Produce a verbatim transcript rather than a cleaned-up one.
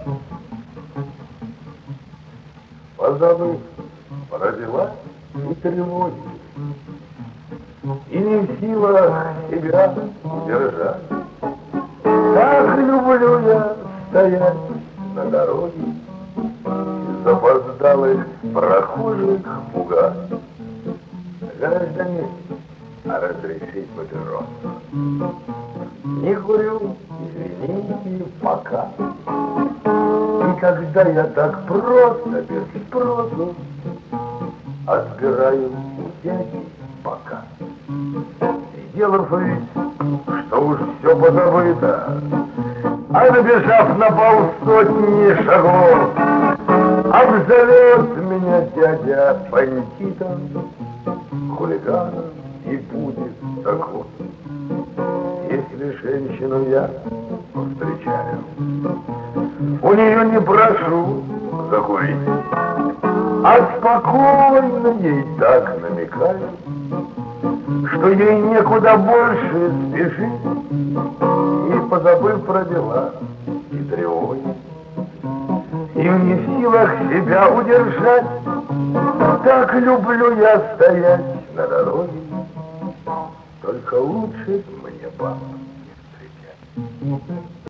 Позабыв про дела и тревоги, и не в силах себя удержать. Так люблю я стоять на дороге и запоздалых прохожих пугать. Граждане, а разрешить папирос? Не курю, извините, пока. И когда я так просто, без спросу, отбираю у дяди пока. Сделав вид, что уж все позабыто, а набежав на полсотни шагов, обзовет меня дядя бандитом, хулиганом и будет таков. Если женщину я встречаю, у нее не прошу закурить, а спокойно ей так намекаю, что ей некуда больше спешить, и позабыв про дела и тревоги, и не в силах себя удержать. Так люблю я стоять на дороге, только лучше мне баб не встречать.